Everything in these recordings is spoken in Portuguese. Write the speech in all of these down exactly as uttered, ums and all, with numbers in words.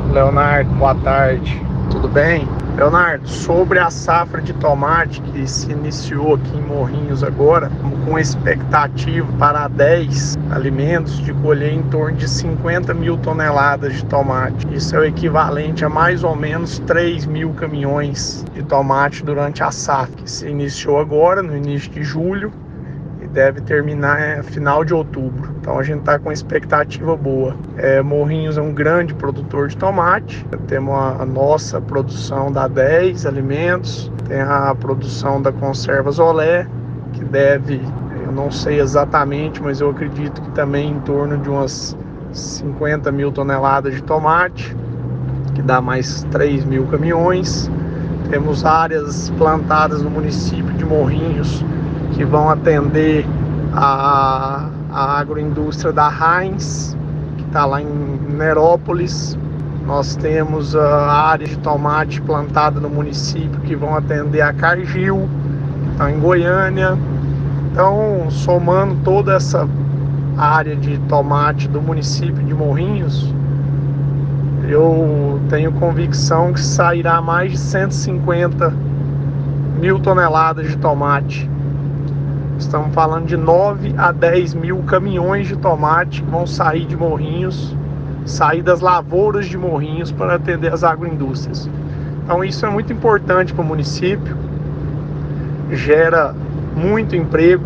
Leonardo, boa tarde, tudo bem? Leonardo, sobre a safra de tomate que se iniciou aqui em Morrinhos agora, com expectativa para dez alimentos de colher em torno de cinquenta mil toneladas de tomate. Isso é o equivalente a mais ou menos três mil caminhões de tomate durante a safra, que se iniciou agora, no início de julho, e deve terminar é, final de outubro. Então a gente está com expectativa boa. É, Morrinhos é um grande produtor de tomate. Temos a, a nossa produção da dez Alimentos, tem a produção da Conservas Olé, que deve, eu não sei exatamente, mas eu acredito que também em torno de umas cinquenta mil toneladas de tomate, que dá mais três mil caminhões. Temos áreas plantadas no município de Morrinhos que vão atender a, a agroindústria da Heinz, que está lá em Nerópolis. Nós temos a área de tomate plantada no município que vão atender a Cargill, que está em Goiânia. Então, somando toda essa área de tomate do município de Morrinhos, eu tenho convicção que sairá mais de cento e cinquenta mil toneladas de tomate. Estamos falando de nove a dez mil caminhões de tomate que vão sair de Morrinhos, sair das lavouras de Morrinhos para atender as agroindústrias. Então isso é muito importante para o município, gera muito emprego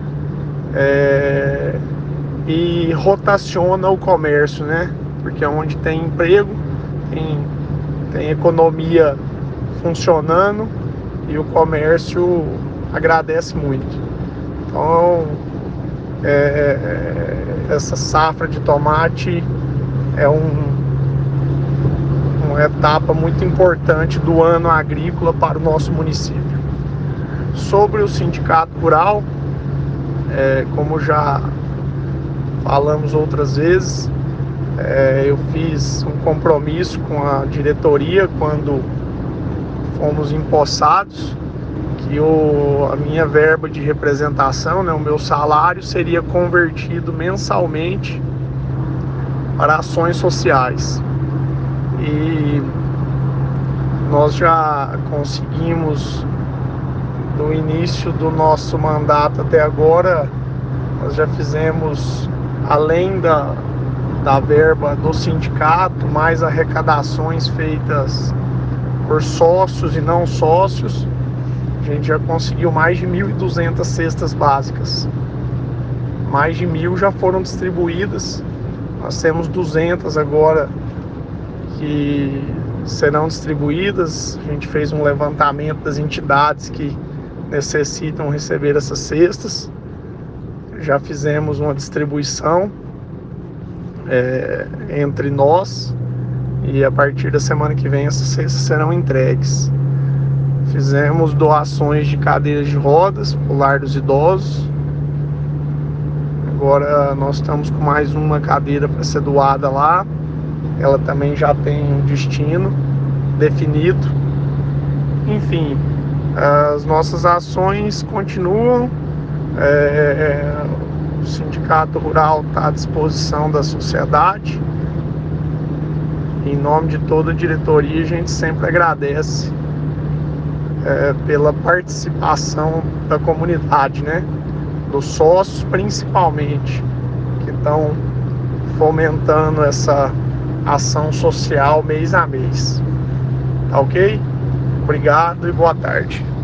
é, e rotaciona o comércio, né? Porque onde tem emprego, tem, tem economia funcionando e o comércio agradece muito. Então, é, essa safra de tomate é um, uma etapa muito importante do ano agrícola para o nosso município. Sobre o sindicato rural, é, como já falamos outras vezes, é, eu fiz um compromisso com a diretoria quando fomos empossados, que o, a minha verba de representação, né, o meu salário, seria convertido mensalmente para ações sociais. E nós já conseguimos, no início do nosso mandato até agora, nós já fizemos, além da, da verba do sindicato, mais arrecadações feitas por sócios e não sócios. A gente já conseguiu mais de mil e duzentas cestas básicas. Mais de mil já foram distribuídas. Nós temos duzentas agora que serão distribuídas. A gente fez um levantamento das entidades que necessitam receber essas cestas. Já fizemos uma distribuição é, entre nós e a partir da semana que vem essas cestas serão entregues. Fizemos doações de cadeiras de rodas para o lar dos idosos. Agora nós estamos com mais uma cadeira para ser doada lá. Ela também já tem um destino definido. Enfim, as nossas ações continuam. É, o Sindicato Rural está à disposição da sociedade. Em nome de toda a diretoria, a gente sempre agradece É, pela participação da comunidade, né? Dos sócios principalmente, que estão fomentando essa ação social mês a mês. Tá ok? Obrigado e boa tarde.